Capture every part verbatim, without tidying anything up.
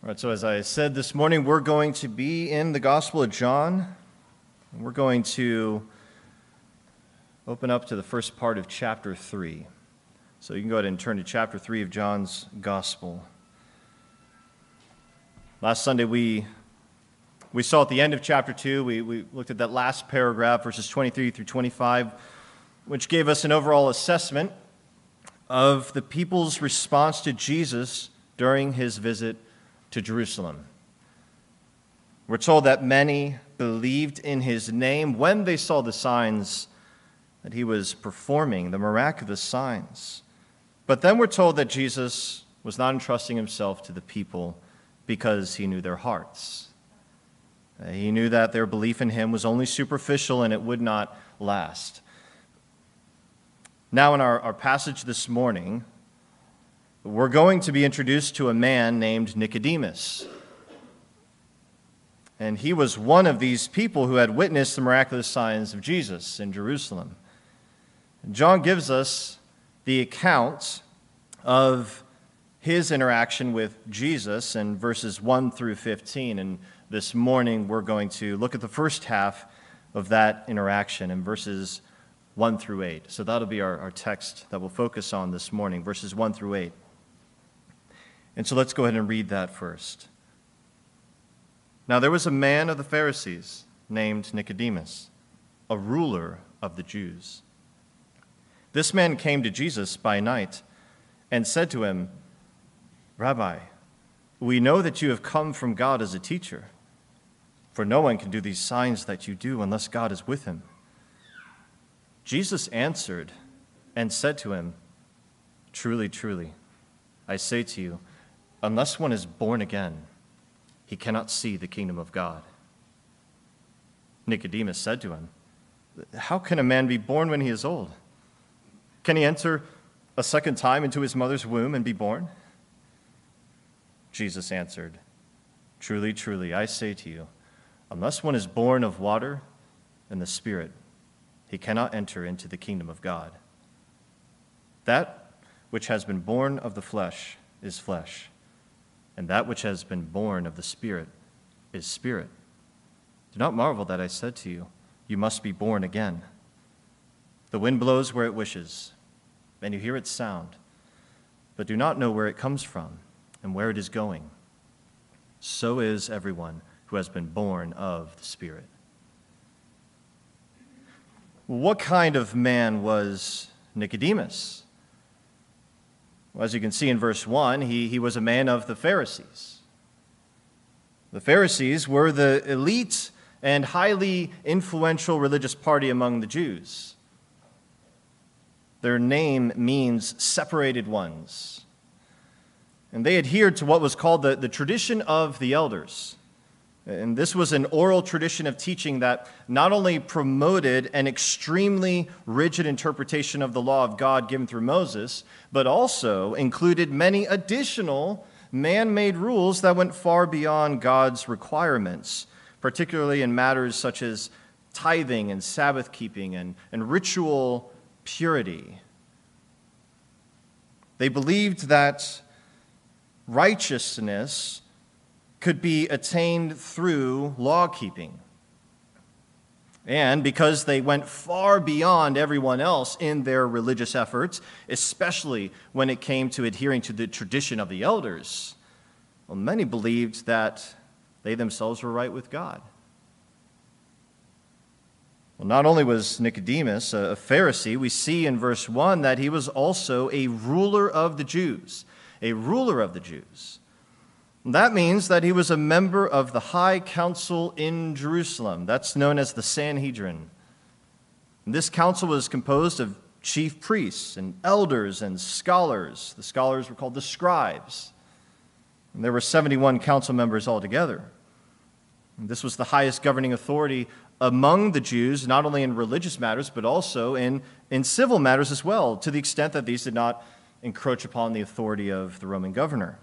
All right, so as I said this morning, we're going to be in the Gospel of John. We're going to open up to the first part of chapter three. So you can go ahead and turn to chapter three of John's Gospel. Last Sunday, we we saw at the end of chapter two, we, we looked at that last paragraph, verses twenty-three through twenty-five, which gave us an overall assessment of the people's response to Jesus during his visit to Jerusalem. We're told that many believed in his name when they saw the signs that he was performing, the miraculous signs. But then we're told that Jesus was not entrusting himself to the people because he knew their hearts. He knew that their belief in him was only superficial and it would not last. Now in our, our passage this morning, we're going to be introduced to a man named Nicodemus. And he was one of these people who had witnessed the miraculous signs of Jesus in Jerusalem. John gives us the account of his interaction with Jesus in verses one through fifteen. And this morning we're going to look at the first half of that interaction in verses one through eight. So that'll be our, our text that we'll focus on this morning, verses one through eight. And so let's go ahead and read that first. Now there was a man of the Pharisees named Nicodemus, a ruler of the Jews. This man came to Jesus by night and said to him, "Rabbi, we know that you have come from God as a teacher, for no one can do these signs that you do unless God is with him." Jesus answered and said to him, "Truly, truly, I say to you, unless one is born again, he cannot see the kingdom of God." Nicodemus said to him, "How can a man be born when he is old? Can he enter a second time into his mother's womb and be born?" Jesus answered, "Truly, truly, I say to you, unless one is born of water and the Spirit, he cannot enter into the kingdom of God. That which has been born of the flesh is flesh, and that which has been born of the Spirit is spirit. Do not marvel that I said to you, you must be born again. The wind blows where it wishes, and you hear its sound, but do not know where it comes from and where it is going. So is everyone who has been born of the Spirit." What kind of man was Nicodemus? Well, as you can see in verse one, he, he was a man of the Pharisees. The Pharisees were the elite and highly influential religious party among the Jews. Their name means separated ones. And they adhered to what was called the, the tradition of the elders. And this was an oral tradition of teaching that not only promoted an extremely rigid interpretation of the law of God given through Moses, but also included many additional man-made rules that went far beyond God's requirements, particularly in matters such as tithing and Sabbath keeping and, and ritual purity. They believed that righteousness could be attained through law-keeping. And because they went far beyond everyone else in their religious efforts, especially when it came to adhering to the tradition of the elders, well, many believed that they themselves were right with God. Well, not only was Nicodemus a Pharisee, we see in verse one that he was also a ruler of the Jews, a ruler of the Jews. That means that he was a member of the high council in Jerusalem. That's known as the Sanhedrin. And this council was composed of chief priests and elders and scholars. The scholars were called the scribes. And there were seventy-one council members altogether. And this was the highest governing authority among the Jews, not only in religious matters, but also in, in civil matters as well, to the extent that these did not encroach upon the authority of the Roman governor.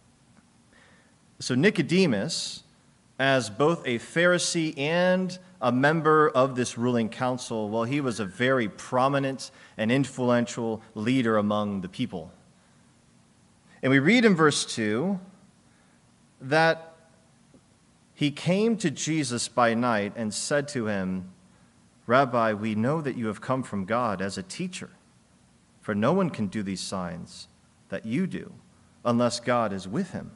So Nicodemus, as both a Pharisee and a member of this ruling council, well, he was a very prominent and influential leader among the people. And we read in verse two that he came to Jesus by night and said to him, "Rabbi, we know that you have come from God as a teacher, for no one can do these signs that you do unless God is with him."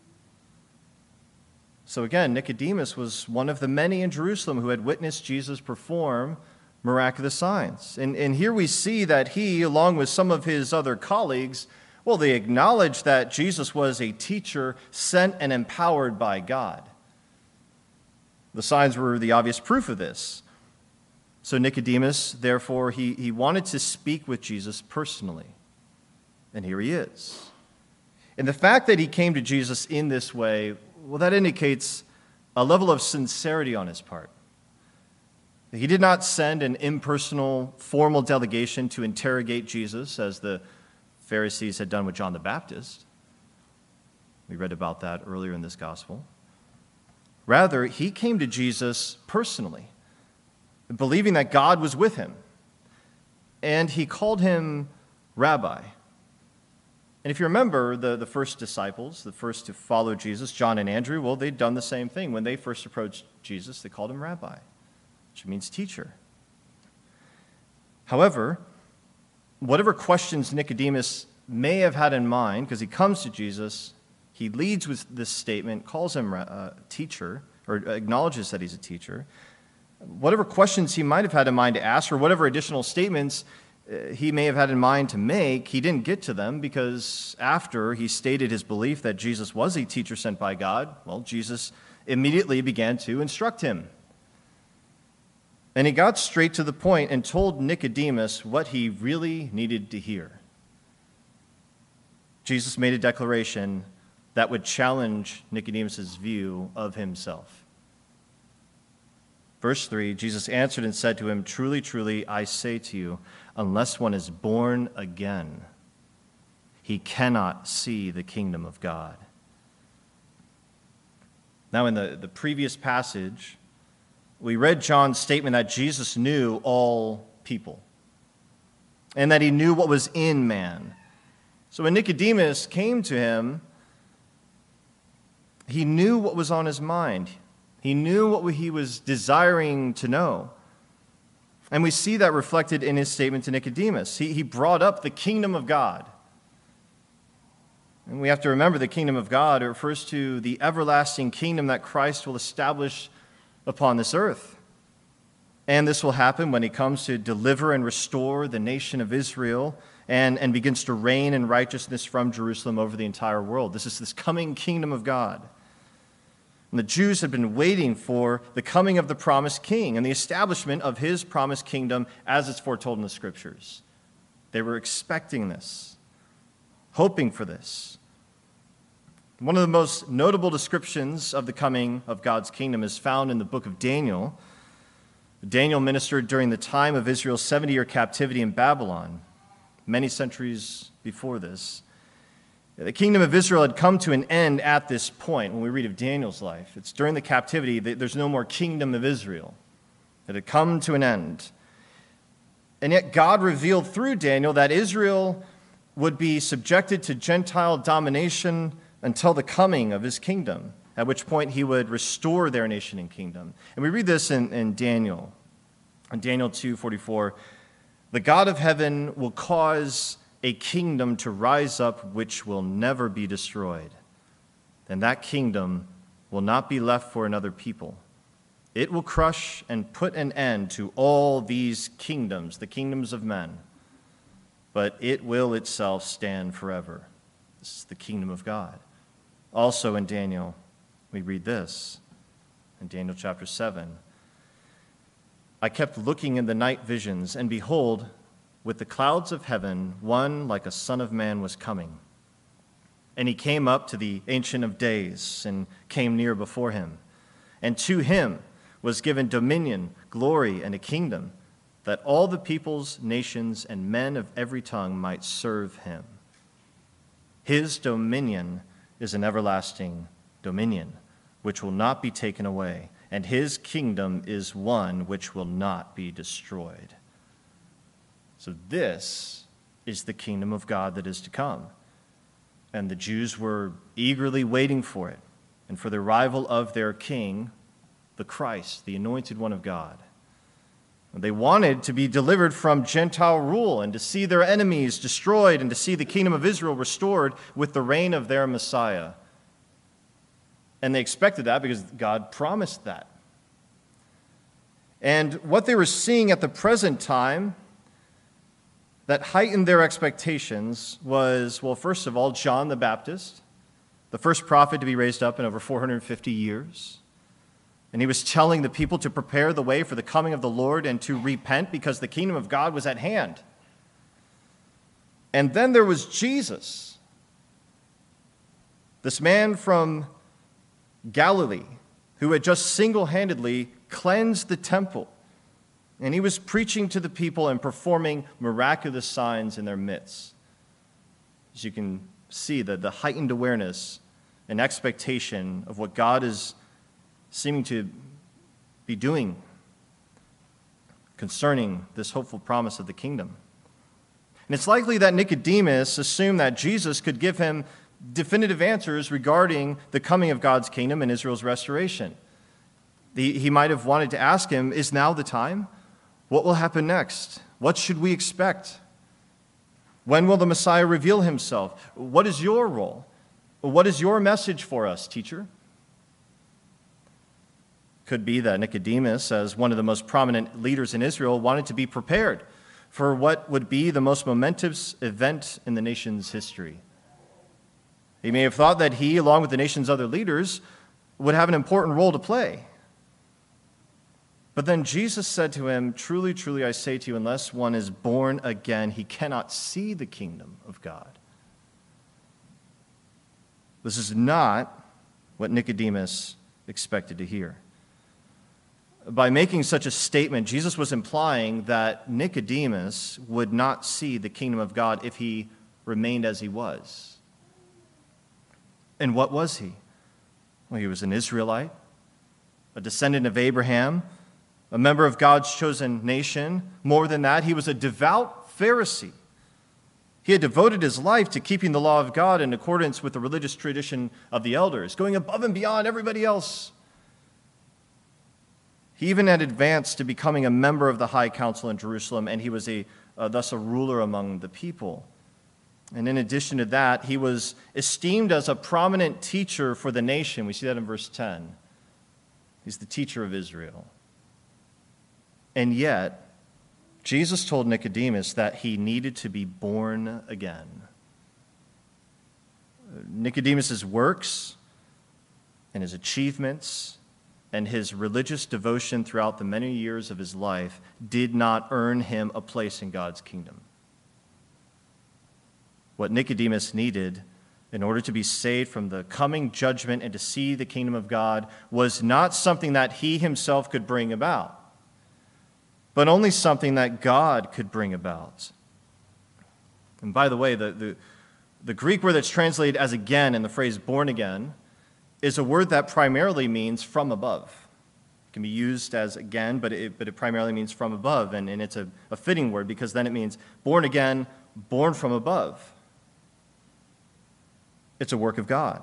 So again, Nicodemus was one of the many in Jerusalem who had witnessed Jesus perform miraculous signs. And, and here we see that he, along with some of his other colleagues, well, they acknowledged that Jesus was a teacher sent and empowered by God. The signs were the obvious proof of this. So Nicodemus, therefore, he, he wanted to speak with Jesus personally. And here he is. And the fact that he came to Jesus in this way, well, that indicates a level of sincerity on his part. He did not send an impersonal, formal delegation to interrogate Jesus, as the Pharisees had done with John the Baptist. We read about that earlier in this gospel. Rather, he came to Jesus personally, believing that God was with him. And he called him Rabbi. And if you remember, the, the first disciples, the first to follow Jesus, John and Andrew, well, they'd done the same thing. When they first approached Jesus, they called him Rabbi, which means teacher. However, whatever questions Nicodemus may have had in mind, because he comes to Jesus, he leads with this statement, calls him a teacher, or acknowledges that he's a teacher. Whatever questions he might have had in mind to ask, or whatever additional statements he may have had in mind to make, he didn't get to them because after he stated his belief that Jesus was a teacher sent by God, well, Jesus immediately began to instruct him. And he got straight to the point and told Nicodemus what he really needed to hear. Jesus made a declaration that would challenge Nicodemus' view of himself. Verse three, Jesus answered and said to him, "Truly, truly, I say to you, unless one is born again, he cannot see the kingdom of God." Now, in the, the previous passage, we read John's statement that Jesus knew all people and that he knew what was in man. So when Nicodemus came to him, he knew what was on his mind. He knew what he was desiring to know. And we see that reflected in his statement to Nicodemus. He, he brought up the kingdom of God. And we have to remember the kingdom of God refers to the everlasting kingdom that Christ will establish upon this earth. And this will happen when he comes to deliver and restore the nation of Israel and, and begins to reign in righteousness from Jerusalem over the entire world. This is this coming kingdom of God. And the Jews had been waiting for the coming of the promised king and the establishment of his promised kingdom as it's foretold in the scriptures. They were expecting this, hoping for this. One of the most notable descriptions of the coming of God's kingdom is found in the book of Daniel. Daniel ministered during the time of Israel's seventy-year captivity in Babylon, many centuries before this. The kingdom of Israel had come to an end at this point when we read of Daniel's life. It's during the captivity that there's no more kingdom of Israel. It had come to an end. And yet God revealed through Daniel that Israel would be subjected to Gentile domination until the coming of his kingdom, at which point he would restore their nation and kingdom. And we read this in, in Daniel, in Daniel two forty-four. "The God of heaven will cause a kingdom to rise up which will never be destroyed. And that kingdom will not be left for another people. It will crush and put an end to all these kingdoms, the kingdoms of men, but it will itself stand forever." This is the kingdom of God. Also in Daniel, we read this, in Daniel chapter seven. "I kept looking in the night visions, and behold, with the clouds of heaven, one like a son of man was coming. And he came up to the Ancient of Days and came near before him. And to him was given dominion, glory, and a kingdom, that all the peoples, nations, and men of every tongue might serve him. His dominion is an everlasting dominion, which will not be taken away, and his kingdom is one which will not be destroyed." So this is the kingdom of God that is to come. And the Jews were eagerly waiting for it. and for the arrival of their king, the Christ, the anointed one of God. They wanted to be delivered from Gentile rule and to see their enemies destroyed and to see the kingdom of Israel restored with the reign of their Messiah. And they expected that because God promised that. And what they were seeing at the present time that heightened their expectations was, well, first of all, John the Baptist, the first prophet to be raised up in over four hundred fifty years. And he was telling the people to prepare the way for the coming of the Lord and to repent because the kingdom of God was at hand. And then there was Jesus, this man from Galilee who had just single-handedly cleansed the temple. And he was preaching to the people and performing miraculous signs in their midst. As you can see, the, the heightened awareness and expectation of what God is seeming to be doing concerning this hopeful promise of the kingdom. And it's likely that Nicodemus assumed that Jesus could give him definitive answers regarding the coming of God's kingdom and Israel's restoration. He, he might have wanted to ask him, is now the time? What will happen next? What should we expect? When will the Messiah reveal himself? What is your role? What is your message for us, teacher? Could be that Nicodemus, as one of the most prominent leaders in Israel, wanted to be prepared for what would be the most momentous event in the nation's history. He may have thought that he, along with the nation's other leaders, would have an important role to play. But then Jesus said to him, "Truly, truly, I say to you, unless one is born again, he cannot see the kingdom of God." This is not what Nicodemus expected to hear. By making such a statement, Jesus was implying that Nicodemus would not see the kingdom of God if he remained as he was. And what was he? Well, he was an Israelite, a descendant of Abraham, a member of God's chosen nation. More than that, he was a devout Pharisee. He had devoted his life to keeping the law of God in accordance with the religious tradition of the elders, going above and beyond everybody else. He even had advanced to becoming a member of the high council in Jerusalem, and he was a, uh, thus a ruler among the people. And in addition to that, he was esteemed as a prominent teacher for the nation. We see that in verse ten. He's the teacher of Israel. And yet, Jesus told Nicodemus that he needed to be born again. Nicodemus's works and his achievements and his religious devotion throughout the many years of his life did not earn him a place in God's kingdom. What Nicodemus needed in order to be saved from the coming judgment and to see the kingdom of God was not something that he himself could bring about, but only something that God could bring about. And by the way, the, the, the Greek word that's translated as again in the phrase born again is a word that primarily means from above. It can be used as again, but it, but it primarily means from above, and, and it's a, a fitting word because then it means born again, born from above. It's a work of God.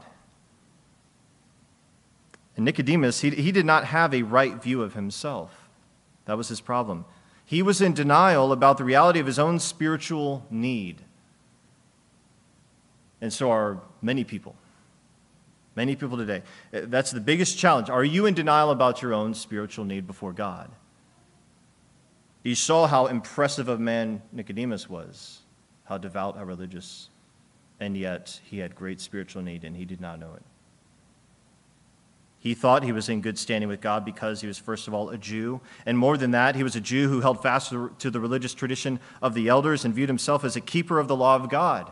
And Nicodemus, he, he did not have a right view of himself. That was his problem. He was in denial about the reality of his own spiritual need. And so are many people. Many people today. That's the biggest challenge. Are you in denial about your own spiritual need before God? You saw how impressive a man Nicodemus was, how devout, how religious, and yet he had great spiritual need and he did not know it. He thought he was in good standing with God because he was, first of all, a Jew. And more than that, he was a Jew who held fast to the religious tradition of the elders and viewed himself as a keeper of the law of God.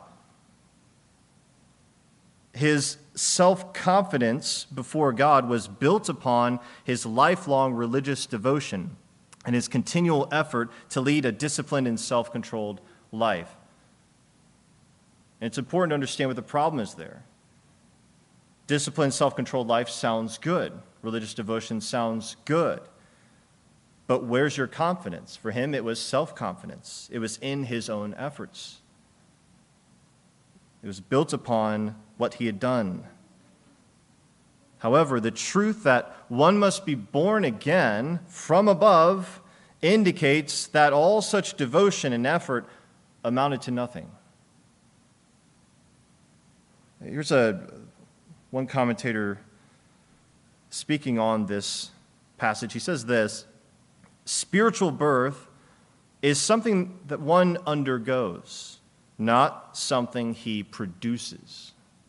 His self-confidence before God was built upon his lifelong religious devotion and his continual effort to lead a disciplined and self-controlled life. And it's important to understand what the problem is there. Disciplined, self-controlled life sounds good. Religious devotion sounds good. But where's your confidence? For him, it was self-confidence. It was in his own efforts. It was built upon what he had done. However, the truth that one must be born again from above indicates that all such devotion and effort amounted to nothing. Here's a one commentator speaking on this passage. He says this: spiritual birth is something that one undergoes, not something he produces.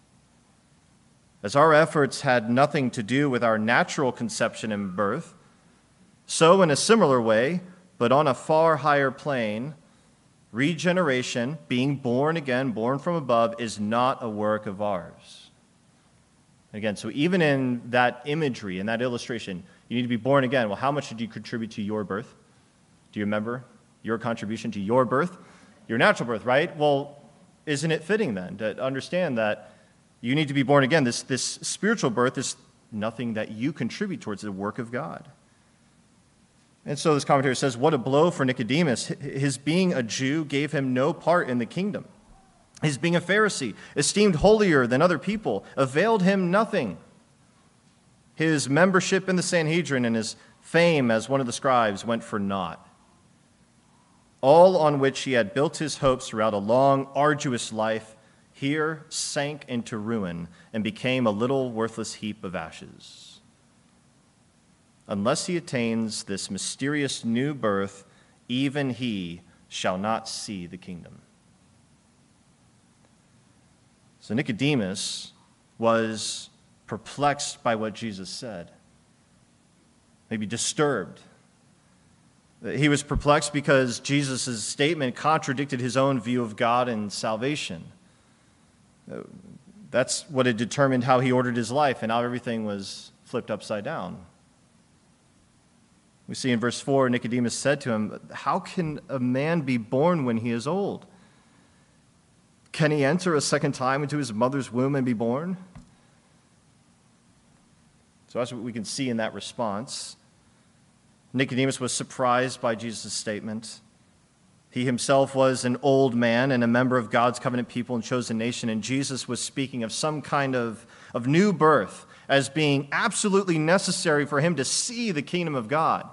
As our efforts had nothing to do with our natural conception and birth, so in a similar way, but on a far higher plane, regeneration, being born again, born from above, is not a work of ours. Again, so even in that imagery, in that illustration, you need to be born again. Well, how much did you contribute to your birth? Do you remember your contribution to your birth? Your natural birth, right? Well, isn't it fitting then to understand that you need to be born again? This, this spiritual birth is nothing that you contribute towards the work of God. And so this commentator says, what a blow for Nicodemus. His being a Jew gave him no part in the kingdom. His being a Pharisee, esteemed holier than other people, availed him nothing. His membership in the Sanhedrin and his fame as one of the scribes went for naught. All on which he had built his hopes throughout a long, arduous life, here sank into ruin and became a little worthless heap of ashes. Unless he attains this mysterious new birth, even he shall not see the kingdom. So Nicodemus was perplexed by what Jesus said, maybe disturbed. He was perplexed because Jesus' statement contradicted his own view of God and salvation. That's what had determined how he ordered his life, and now everything was flipped upside down. We see in verse four, Nicodemus said to him, how can a man be born when he is old? Can he enter a second time into his mother's womb and be born? So that's what we can see in that response. Nicodemus was surprised by Jesus' statement. He himself was an old man and a member of God's covenant people and chosen nation, and Jesus was speaking of some kind of, of new birth as being absolutely necessary for him to see the kingdom of God.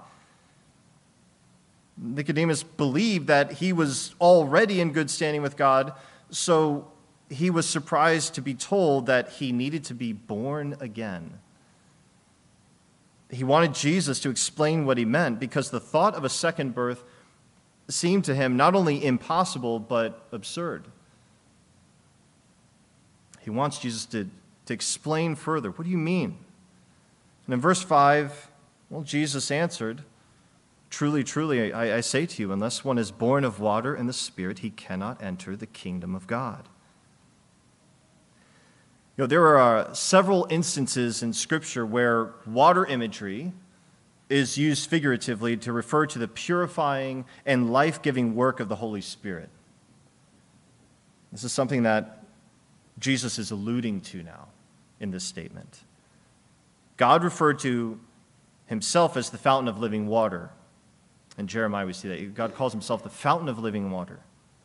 Nicodemus believed that he was already in good standing with God, so he was surprised to be told that he needed to be born again. He wanted Jesus to explain what he meant because the thought of a second birth seemed to him not only impossible, but absurd. He wants Jesus to, to explain further. What do you mean? And in verse five, well, Jesus answered, truly, truly, I, I say to you, unless one is born of water and the Spirit, he cannot enter the kingdom of God. You know, there are several instances in Scripture where water imagery is used figuratively to refer to the purifying and life-giving work of the Holy Spirit. This is something that Jesus is alluding to now in this statement. God referred to himself as the fountain of living water. In Jeremiah we see that. God calls himself the fountain of living water.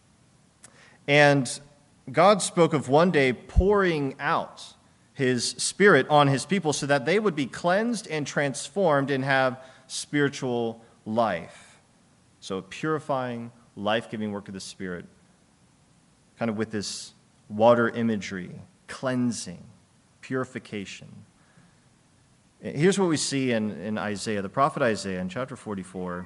And God spoke of one day pouring out his Spirit on his people so that they would be cleansed and transformed and have spiritual life. So a purifying, life-giving work of the Spirit, kind of with this water imagery, cleansing, purification. Here's what we see in, in Isaiah, the prophet Isaiah, in chapter forty-four.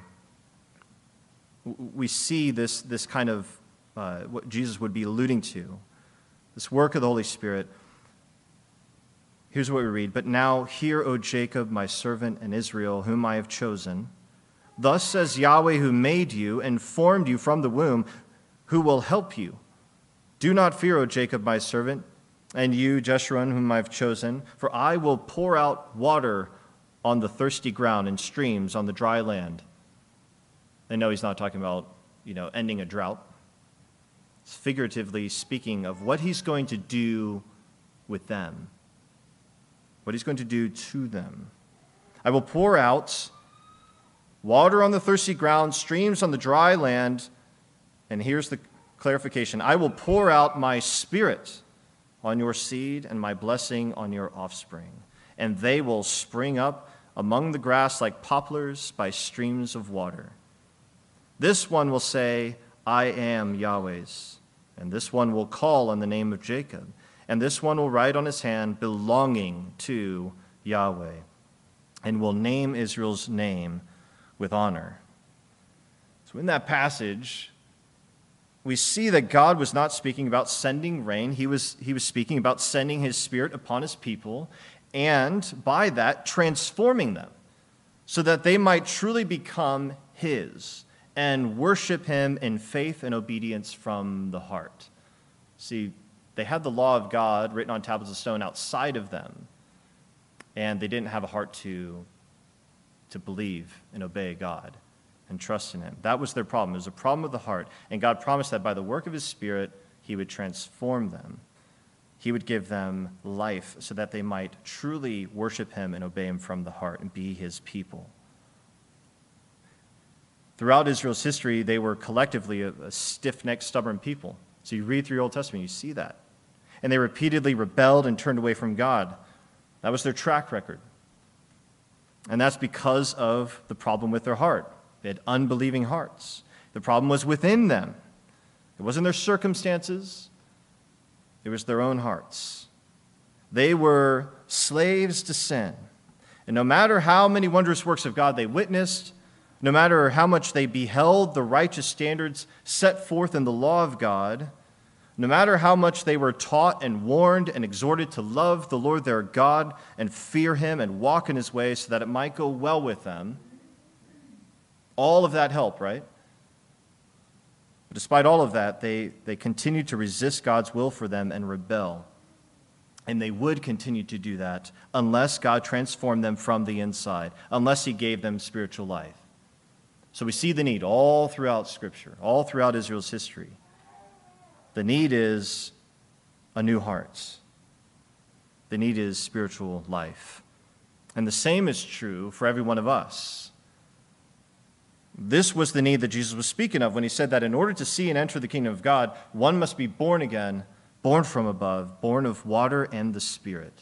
We see this, this kind of uh, what Jesus would be alluding to, this work of the Holy Spirit. Here's what we read. But now hear, O Jacob, my servant, and Israel, whom I have chosen. Thus says Yahweh, who made you and formed you from the womb, who will help you. Do not fear, O Jacob, my servant, and you, Jeshurun, whom I have chosen, for I will pour out water on the thirsty ground and streams on the dry land. I know he's not talking about, you know, ending a drought. It's figuratively speaking of what he's going to do with them, what he's going to do to them. I will pour out water on the thirsty ground, streams on the dry land, and here's the clarification. I will pour out my Spirit on your seed and my blessing on your offspring. and they will spring up among the grass like poplars by streams of water. This one will say, I am Yahweh's, and this one will call on the name of Jacob, and this one will write on his hand, belonging to Yahweh, and will name Israel's name with honor. So in that passage, we see that God was not speaking about sending rain. He was, he was speaking about sending his Spirit upon his people, and by that, transforming them so that they might truly become his and worship him in faith and obedience from the heart. See, they had the law of God written on tablets of stone outside of them, and they didn't have a heart to, to believe and obey God and trust in him. That was their problem. It was a problem of the heart, and God promised that by the work of his Spirit, he would transform them. He would give them life so that they might truly worship him and obey him from the heart and be his people. Throughout Israel's history, they were collectively a, a stiff-necked, stubborn people. So you read through your Old Testament, you see that. And they repeatedly rebelled and turned away from God. That was their track record. And that's because of the problem with their heart. They had unbelieving hearts. The problem was within them. It wasn't their circumstances. It was their own hearts. They were slaves to sin. And no matter how many wondrous works of God they witnessed, no matter how much they beheld the righteous standards set forth in the law of God, no matter how much they were taught and warned and exhorted to love the Lord their God and fear him and walk in his ways so that it might go well with them, all of that helped, right? But despite all of that, they, they continued to resist God's will for them and rebel. And they would continue to do that unless God transformed them from the inside, unless he gave them spiritual life. So we see the need all throughout Scripture, all throughout Israel's history. The need is a new heart. The need is spiritual life. And the same is true for every one of us. This was the need that Jesus was speaking of when he said that in order to see and enter the kingdom of God, one must be born again, born from above, born of water and the Spirit.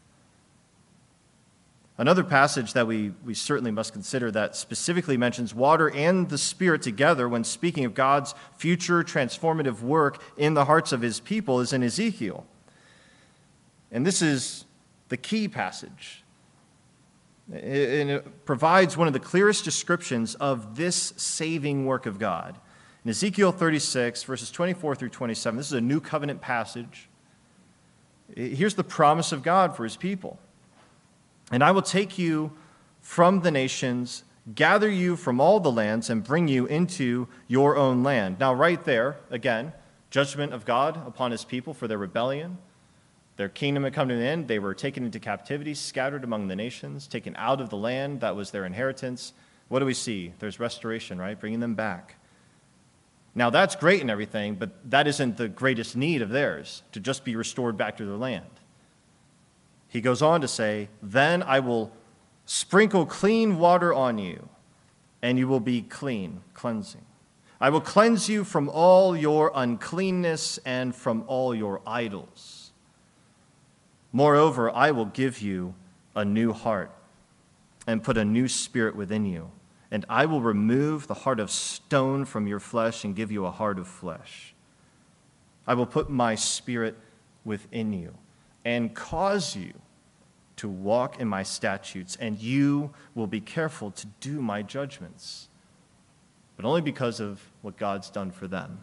Another passage that we, we certainly must consider that specifically mentions water and the Spirit together when speaking of God's future transformative work in the hearts of his people is in Ezekiel. And this is the key passage. And it provides one of the clearest descriptions of this saving work of God. In Ezekiel thirty-six, verses twenty-four through twenty-seven, this is a new covenant passage. Here's the promise of God for his people. And I will take you from the nations, gather you from all the lands, and bring you into your own land. Now, right there, again, judgment of God upon his people for their rebellion. Their kingdom had come to an end. They were taken into captivity, scattered among the nations, taken out of the land that was their inheritance. What do we see? There's restoration, right? Bringing them back. Now, that's great and everything, but that isn't the greatest need of theirs, to just be restored back to their land. He goes on to say, then I will sprinkle clean water on you, and you will be clean, cleansing. I will cleanse you from all your uncleanness and from all your idols. Moreover, I will give you a new heart and put a new spirit within you, and I will remove the heart of stone from your flesh and give you a heart of flesh. I will put my spirit within you and cause you to walk in my statutes, and you will be careful to do my judgments, but only because of what God's done for them.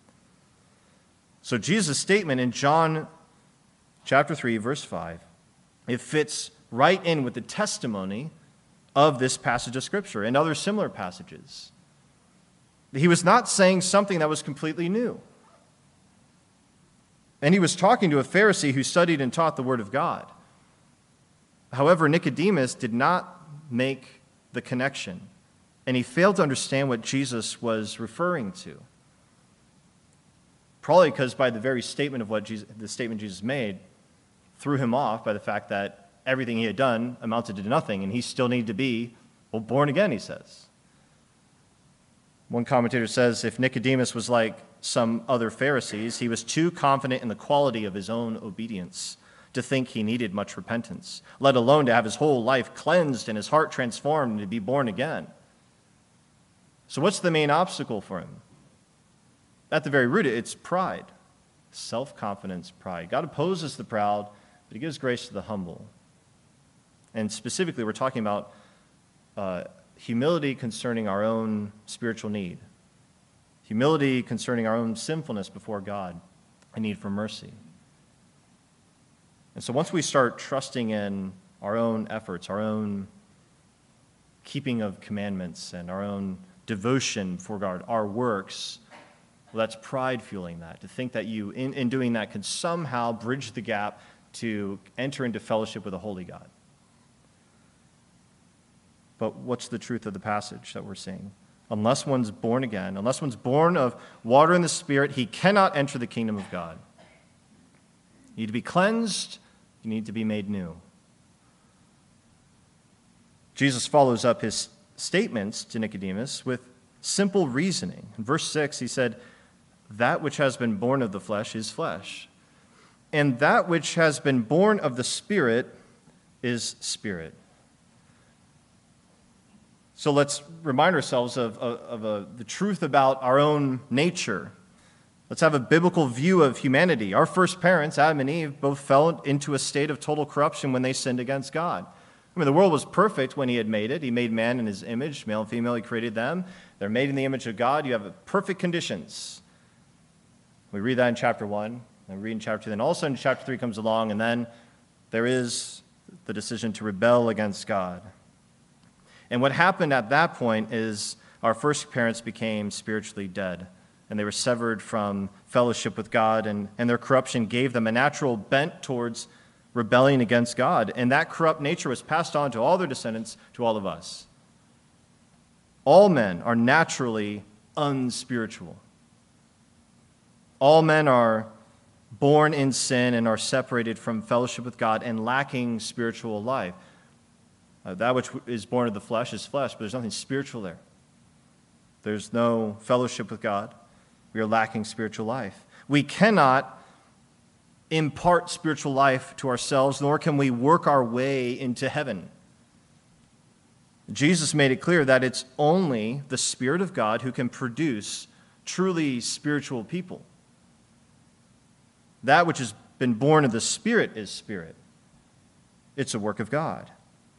So Jesus' statement in John chapter three, verse five, it fits right in with the testimony of this passage of Scripture and other similar passages. He was not saying something that was completely new. And he was talking to a Pharisee who studied and taught the Word of God. However, Nicodemus did not make the connection, and he failed to understand what Jesus was referring to. Probably because by the very statement of what Jesus, the statement Jesus made threw him off by the fact that everything he had done amounted to nothing, and he still needed to be, well, born again, he says. One commentator says if Nicodemus was like some other Pharisees, he was too confident in the quality of his own obedience, to think he needed much repentance, let alone to have his whole life cleansed and his heart transformed and to be born again. So what's the main obstacle for him? At the very root, it's pride, self-confidence, pride. God opposes the proud, but he gives grace to the humble. And specifically, we're talking about uh, humility concerning our own spiritual need, humility concerning our own sinfulness before God, and need for mercy. And so once we start trusting in our own efforts, our own keeping of commandments, and our own devotion for God, our works, well, that's pride fueling that, to think that you, in, in doing that, can somehow bridge the gap to enter into fellowship with a holy God. But what's the truth of the passage that we're seeing? Unless one's born again, unless one's born of water and the Spirit, he cannot enter the kingdom of God. You need to be cleansed, you need to be made new. Jesus follows up his statements to Nicodemus with simple reasoning. In verse six, he said, "That which has been born of the flesh is flesh, and that which has been born of the Spirit is spirit." So let's remind ourselves of, of, of a, the truth about our own nature. Let's have a biblical view of humanity. Our first parents, Adam and Eve, both fell into a state of total corruption when they sinned against God. I mean, the world was perfect when he had made it. He made man in his image, male and female, he created them. They're made in the image of God. You have perfect conditions. We read that in chapter one, and we read in chapter two. Then all of a sudden, chapter three comes along, and then there is the decision to rebel against God. And what happened at that point is our first parents became spiritually dead, and they were severed from fellowship with God, and, and their corruption gave them a natural bent towards rebelling against God. And that corrupt nature was passed on to all their descendants, to all of us. All men are naturally unspiritual. All men are born in sin and are separated from fellowship with God and lacking spiritual life. Uh, that which is born of the flesh is flesh, but there's nothing spiritual there. There's no fellowship with God. We are lacking spiritual life. We cannot impart spiritual life to ourselves, nor can we work our way into heaven. Jesus made it clear that it's only the Spirit of God who can produce truly spiritual people. That which has been born of the Spirit is spirit. It's a work of God.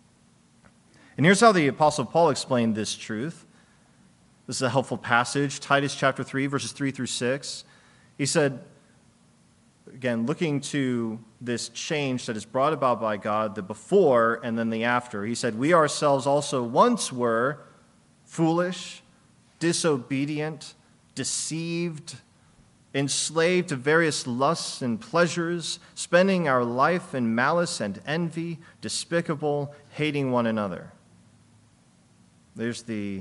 And here's how the Apostle Paul explained this truth. This is a helpful passage, Titus chapter three, verses three through six. He said, again, looking to this change that is brought about by God, the before and then the after, he said, "We ourselves also once were foolish, disobedient, deceived, enslaved to various lusts and pleasures, spending our life in malice and envy, despicable, hating one another." There's the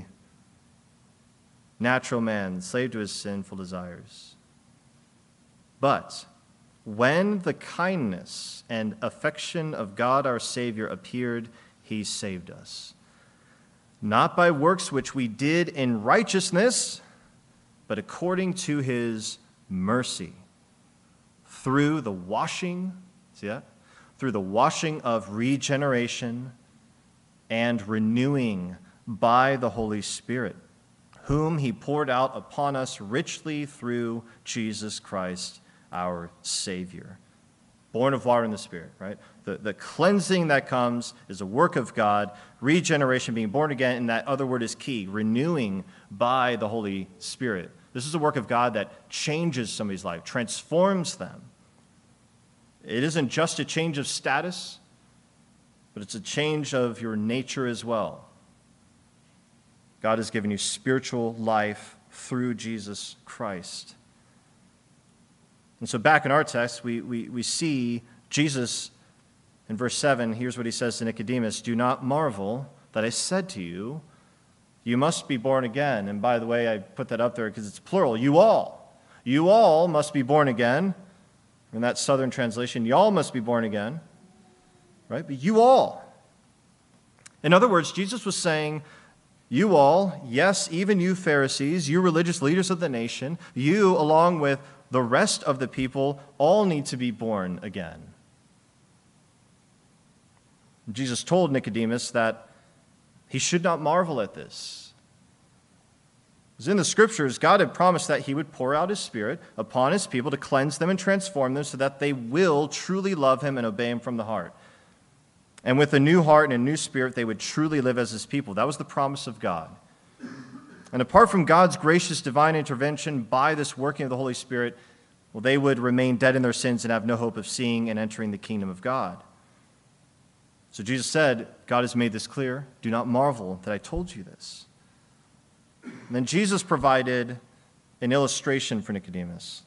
natural man, slave to his sinful desires. But when the kindness and affection of God our Savior appeared, he saved us, not by works which we did in righteousness, but according to his mercy, through the washing, see that? Through the washing of regeneration and renewing by the Holy Spirit, whom he poured out upon us richly through Jesus Christ, our Savior. Born of water and the Spirit, right? The, the cleansing that comes is a work of God. Regeneration, being born again, and that other word is key, renewing by the Holy Spirit. This is a work of God that changes somebody's life, transforms them. It isn't just a change of status, but it's a change of your nature as well. God has given you spiritual life through Jesus Christ. And so back in our text, we, we, we see Jesus in verse seven. Here's what he says to Nicodemus: "Do not marvel that I said to you, you must be born again." And by the way, I put that up there because it's plural. You all. You all must be born again. In that southern translation, y'all must be born again. Right? But you all. In other words, Jesus was saying, you all, yes, even you Pharisees, you religious leaders of the nation, you, along with the rest of the people, all need to be born again. Jesus told Nicodemus that he should not marvel at this. Because in the Scriptures, God had promised that he would pour out his Spirit upon his people to cleanse them and transform them so that they will truly love him and obey him from the heart. And with a new heart and a new spirit, they would truly live as his people. That was the promise of God. And apart from God's gracious divine intervention by this working of the Holy Spirit, well, they would remain dead in their sins and have no hope of seeing and entering the kingdom of God. So Jesus said, God has made this clear. Do not marvel that I told you this. And then Jesus provided an illustration for Nicodemus.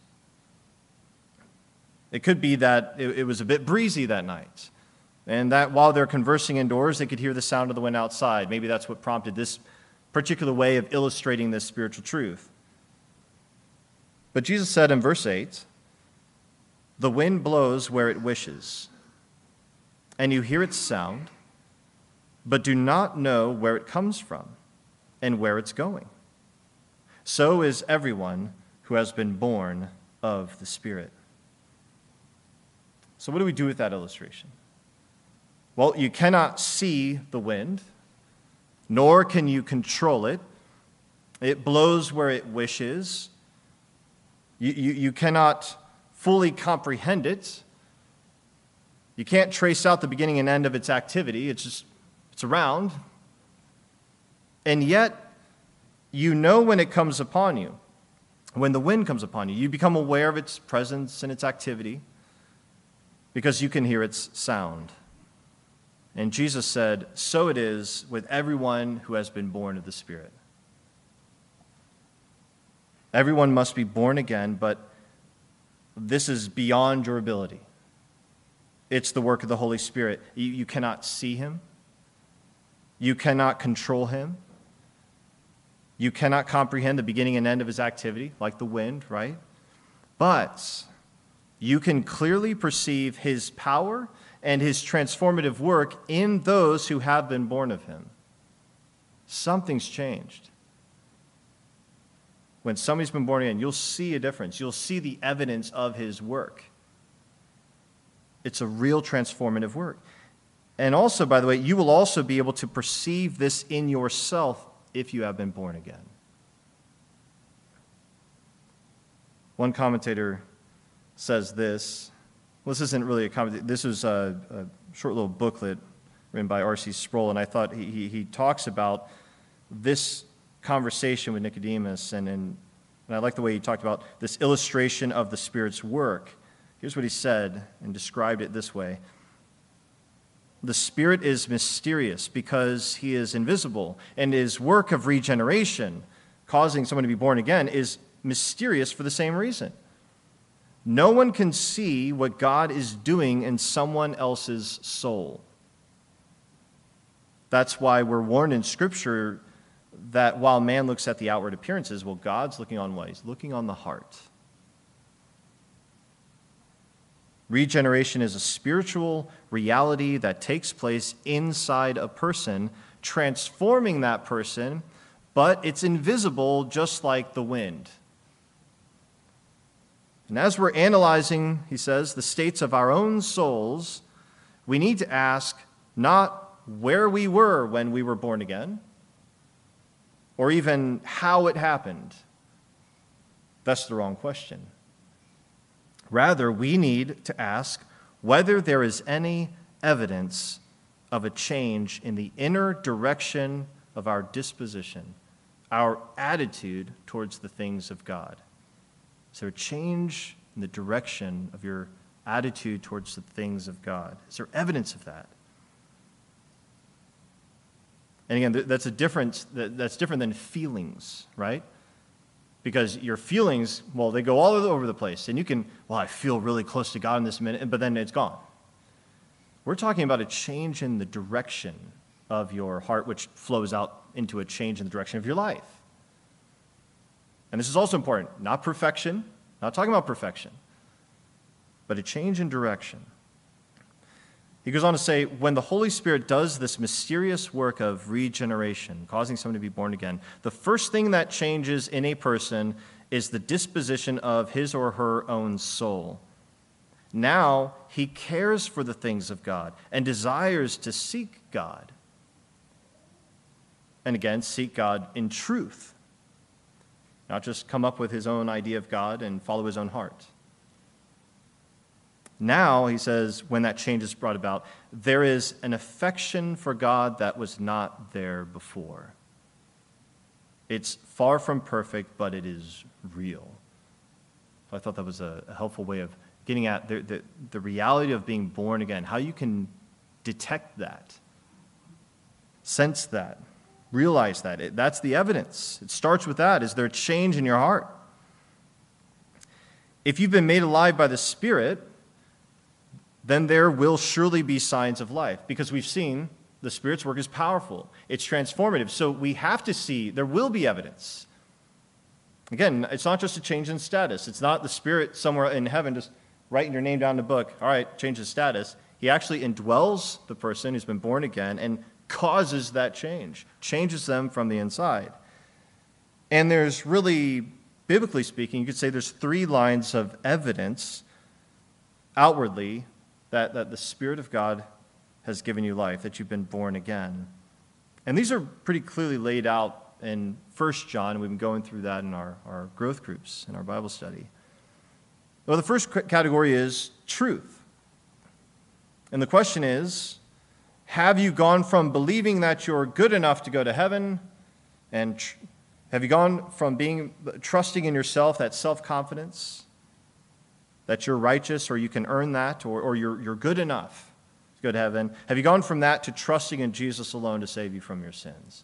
It could be that it, it was a bit breezy that night, and that while they're conversing indoors, they could hear the sound of the wind outside. Maybe that's what prompted this particular way of illustrating this spiritual truth. But Jesus said in verse eight, the wind blows where it wishes, and you hear its sound, but do not know where it comes from and where it's going. So is everyone who has been born of the Spirit. So what do we do with that illustration? Well, you cannot see the wind, nor can you control it. It blows where it wishes. You, you, you cannot fully comprehend it. You can't trace out the beginning and end of its activity. It's just, it's around. And yet, you know when it comes upon you, when the wind comes upon you. You become aware of its presence and its activity because you can hear its sound. And Jesus said, so it is with everyone who has been born of the Spirit. Everyone must be born again, but this is beyond your ability. It's the work of the Holy Spirit. You, you cannot see him. You cannot control him. You cannot comprehend the beginning and end of his activity, like the wind, right? But you can clearly perceive his power and his transformative work in those who have been born of him. Something's changed. When somebody's been born again, you'll see a difference. You'll see the evidence of his work. It's a real transformative work. And also, by the way, you will also be able to perceive this in yourself if you have been born again. One commentator says this. Well, this isn't really a comment. This is a, a short little booklet written by R C Sproul, and I thought he, he, he talks about this conversation with Nicodemus, and, and, and I like the way he talked about this illustration of the Spirit's work. Here's what he said and described it this way. The Spirit is mysterious because he is invisible, and his work of regeneration, causing someone to be born again, is mysterious for the same reason. No one can see what God is doing in someone else's soul. That's why we're warned in Scripture that while man looks at the outward appearances, well, God's looking on what? He's looking on the heart. Regeneration is a spiritual reality that takes place inside a person, transforming that person, but it's invisible just like the wind. And as we're analyzing, he says, the states of our own souls, we need to ask not where we were when we were born again, or even how it happened. That's the wrong question. Rather, we need to ask whether there is any evidence of a change in the inner direction of our disposition, our attitude towards the things of God. Is there a change in the direction of your attitude towards the things of God? Is there evidence of that? And again, that's a difference. That's different than feelings, right? Because your feelings, well, they go all over the place. And you can, well, I feel really close to God in this minute, but then it's gone. We're talking about a change in the direction of your heart, which flows out into a change in the direction of your life. And this is also important. Not perfection, not talking about perfection, but a change in direction. He goes on to say, when the Holy Spirit does this mysterious work of regeneration, causing someone to be born again, the first thing that changes in a person is the disposition of his or her own soul. Now he cares for the things of God and desires to seek God. And again, seek God in truth. Not just come up with his own idea of God and follow his own heart. Now, he says, when that change is brought about, there is an affection for God that was not there before. It's far from perfect, but it is real. So I thought that was a, a helpful way of getting at the, the, the reality of being born again, how you can detect that, sense that, realize that. It, that's the evidence. It starts with that. Is there a change in your heart? If you've been made alive by the Spirit, then there will surely be signs of life, because we've seen the Spirit's work is powerful. It's transformative. So we have to see, there will be evidence. Again, it's not just a change in status. It's not the Spirit somewhere in heaven just writing your name down in the book. All right, change the status. He actually indwells the person who's been born again and causes that change, changes them from the inside. And there's really, biblically speaking, you could say there's three lines of evidence outwardly that, that the Spirit of God has given you life, that you've been born again. And these are pretty clearly laid out in First John. We've been going through that in our, our growth groups, in our Bible study. Well, the first category is truth. And the question is, have you gone from believing that you're good enough to go to heaven, and tr- have you gone from being trusting in yourself, that self-confidence, that you're righteous or you can earn that, or, or you're, you're good enough to go to heaven? Have you gone from that to trusting in Jesus alone to save you from your sins?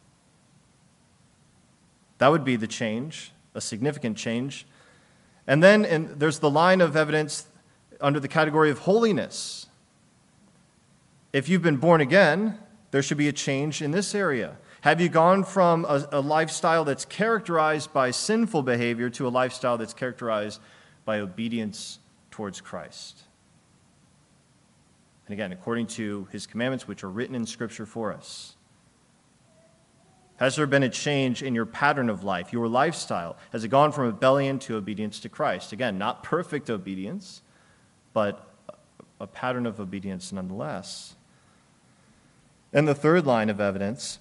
That would be the change, a significant change. And then in, there's the line of evidence under the category of holiness. If you've been born again, there should be a change in this area. Have you gone from a, a lifestyle that's characterized by sinful behavior to a lifestyle that's characterized by obedience towards Christ? And again, according to his commandments, which are written in Scripture for us. Has there been a change in your pattern of life, your lifestyle? Has it gone from rebellion to obedience to Christ? Again, not perfect obedience, but a pattern of obedience nonetheless. And the third line of evidence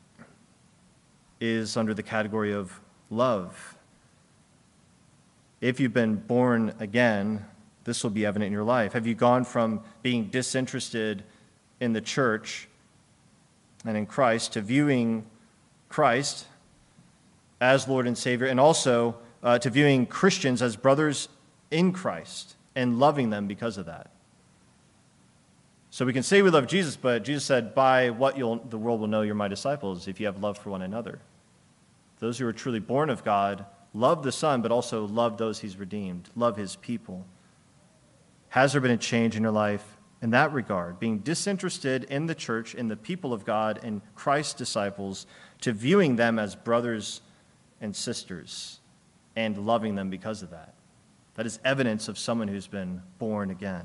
is under the category of love. If you've been born again, this will be evident in your life. Have you gone from being disinterested in the church and in Christ to viewing Christ as Lord and Savior, and also uh, to viewing Christians as brothers in Christ and loving them because of that? So we can say we love Jesus, but Jesus said, by what you'll, the world will know you're my disciples, if you have love for one another. Those who are truly born of God love the Son, but also love those he's redeemed, love his people. Has there been a change in your life in that regard, being disinterested in the church, in the people of God, and Christ's disciples, to viewing them as brothers and sisters and loving them because of that? That is evidence of someone who's been born again.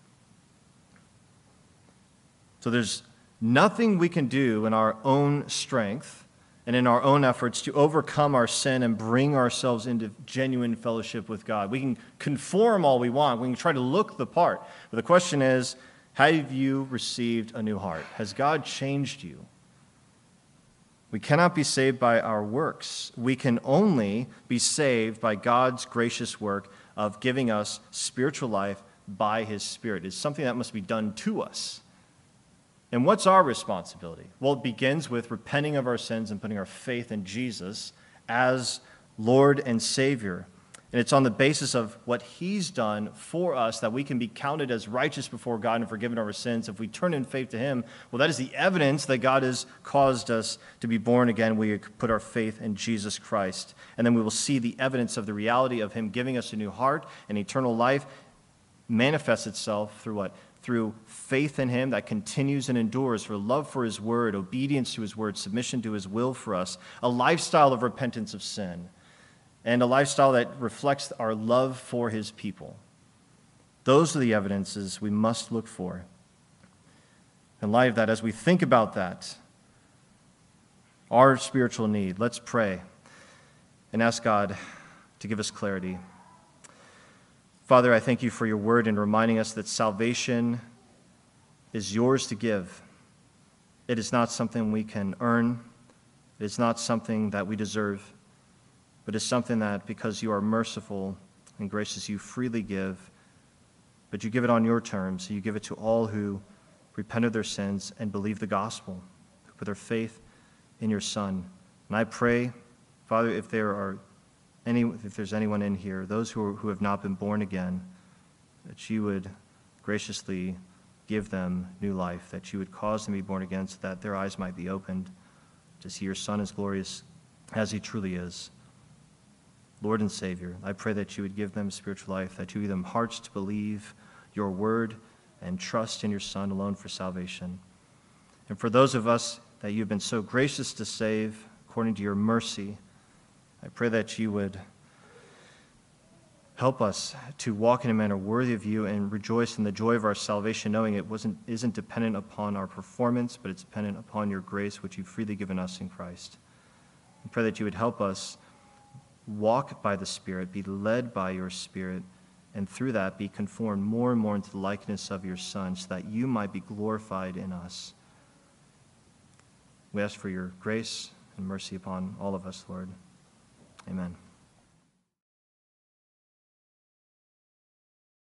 So there's nothing we can do in our own strength and in our own efforts to overcome our sin and bring ourselves into genuine fellowship with God. We can conform all we want. We can try to look the part. But the question is, have you received a new heart? Has God changed you? We cannot be saved by our works. We can only be saved by God's gracious work of giving us spiritual life by his Spirit. It's something that must be done to us. And what's our responsibility? Well, it begins with repenting of our sins and putting our faith in Jesus as Lord and Savior. And it's on the basis of what he's done for us that we can be counted as righteous before God and forgiven our sins. If we turn in faith to him, well, that is the evidence that God has caused us to be born again. We put our faith in Jesus Christ. And then we will see the evidence of the reality of him giving us a new heart and eternal life manifests itself through what? Through faith in him that continues and endures, for love for his word, obedience to his word, submission to his will for us, a lifestyle of repentance of sin, and a lifestyle that reflects our love for his people. Those are the evidences we must look for. In light of that, as we think about that, our spiritual need, let's pray and ask God to give us clarity. Father, I thank you for your word in reminding us that salvation is yours to give. It is not something we can earn. It is not something that we deserve, but it's something that, because you are merciful and gracious, you freely give, but you give it on your terms. You give it to all who repent of their sins and believe the gospel, who put their faith in your Son. And I pray, Father, if there are any, if there's anyone in here, those who, are, who have not been born again, that you would graciously give them new life, that you would cause them to be born again so that their eyes might be opened to see your Son as glorious as he truly is. Lord and Savior, I pray that you would give them spiritual life, that you give them hearts to believe your word and trust in your Son alone for salvation. And for those of us that you've been so gracious to save according to your mercy, I pray that you would help us to walk in a manner worthy of you and rejoice in the joy of our salvation, knowing it wasn't, isn't dependent upon our performance, but it's dependent upon your grace, which you've freely given us in Christ. I pray that you would help us walk by the Spirit, be led by your Spirit, and through that be conformed more and more into the likeness of your Son, so that you might be glorified in us. We ask for your grace and mercy upon all of us, Lord. Amen.